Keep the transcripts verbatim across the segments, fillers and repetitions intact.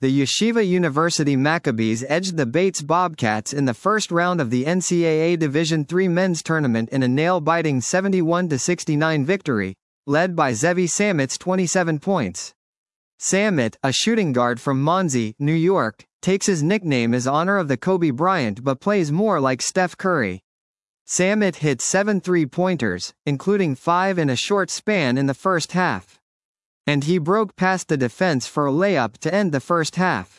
The Yeshiva University Maccabees edged the Bates Bobcats in the first round of the N C double A Division three men's tournament in a nail-biting seventy-one to sixty-nine victory, led by Zevi Samet's twenty-seven points. Samet, a shooting guard from Monsey, New York, takes his nickname as honor of the Kobe Bryant but plays more like Steph Curry. Samet hit seven three-pointers, including five in a short span in the first half. And he broke past the defense for a layup to end the first half.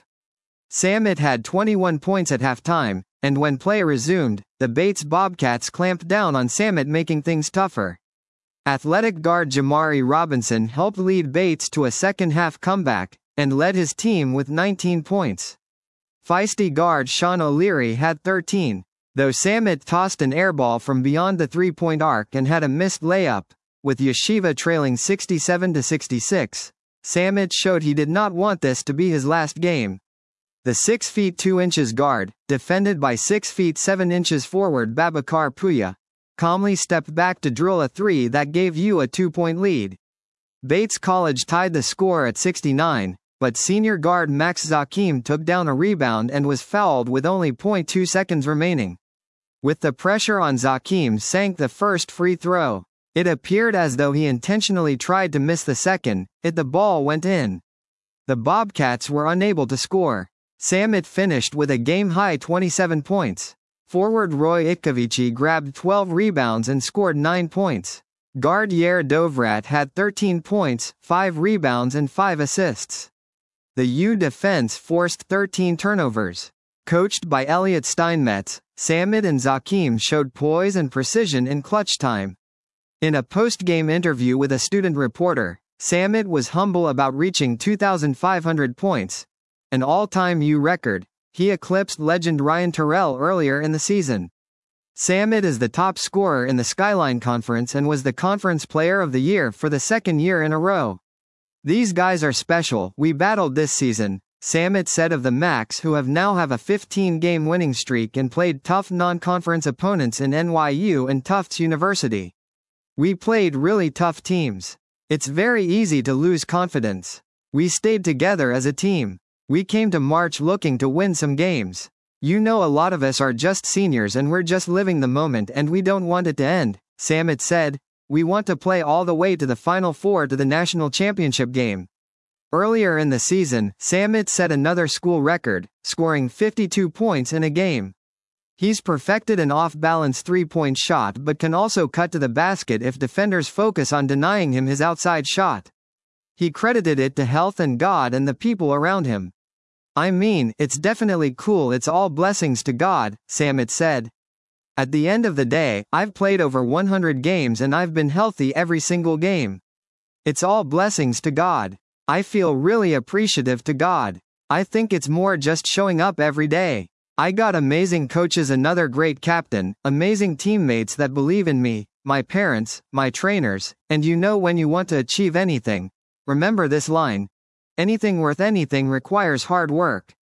Samet had twenty-one points at halftime, and when play resumed, the Bates Bobcats clamped down on Samet, making things tougher. Athletic guard Jamari Robinson helped lead Bates to a second-half comeback, and led his team with nineteen points. Feisty guard Sean O'Leary had thirteen, though Samet tossed an airball from beyond the three-point arc and had a missed layup. With Yeshiva trailing sixty-seven to sixty-six, Samet showed he did not want this to be his last game. The six feet two inches guard, defended by six feet seven inches forward Babacar Puya, calmly stepped back to drill a three that gave you a two-point lead. Bates College tied the score at sixty-nine, but senior guard Max Zakim took down a rebound and was fouled with only zero point two seconds remaining. With the pressure on, Zakim sank the first free throw. It appeared as though he intentionally tried to miss the second, it the ball went in. The Bobcats were unable to score. Samet finished with a game-high twenty-seven points. Forward Roy Itkavici grabbed twelve rebounds and scored nine points. Guard Yair Dovrat had thirteen points, five rebounds and five assists. The U defense forced thirteen turnovers. Coached by Elliot Steinmetz, Samet and Zakim showed poise and precision in clutch time. In a post-game interview with a student reporter, Samet was humble about reaching two thousand five hundred points, an all-time U record. He eclipsed legend Ryan Terrell earlier in the season. Samet is the top scorer in the Skyline Conference and was the Conference Player of the Year for the second year in a row. "These guys are special, we battled this season," Samet said of the Macs, who have now have a fifteen-game winning streak and played tough non-conference opponents in N Y U and Tufts University. "We played really tough teams. It's very easy to lose confidence. We stayed together as a team. We came to March looking to win some games. You know, a lot of us are just seniors and we're just living the moment and we don't want it to end," Samet said. "We want to play all the way to the Final Four, to the national championship game." Earlier in the season, Samet set another school record, scoring fifty-two points in a game. He's perfected an off-balance three-point shot but can also cut to the basket if defenders focus on denying him his outside shot. He credited it to health and God and the people around him. "I mean, it's definitely cool, it's all blessings to God," Samet said. "At the end of the day, I've played over one hundred games and I've been healthy every single game. It's all blessings to God. I feel really appreciative to God. I think it's more just showing up every day. I got amazing coaches, another great captain, amazing teammates that believe in me, my parents, my trainers, and you know, when you want to achieve anything, remember this line: anything worth anything requires hard work."